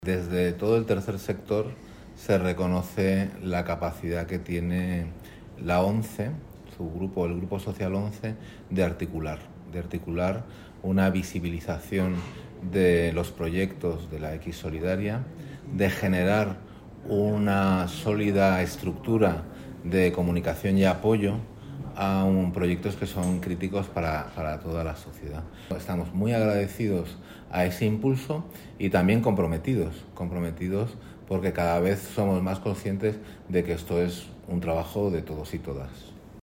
Desde todo el tercer sector se reconoce la capacidad que tiene la ONCE, el Grupo Social 11, de articular una visibilización de los proyectos de la X Solidaria, de generar una sólida estructura de comunicación y apoyo a proyectos que son críticos para toda la sociedad. Estamos muy agradecidos a ese impulso y también comprometidos porque cada vez somos más conscientes de que esto es un trabajo de todos y todas.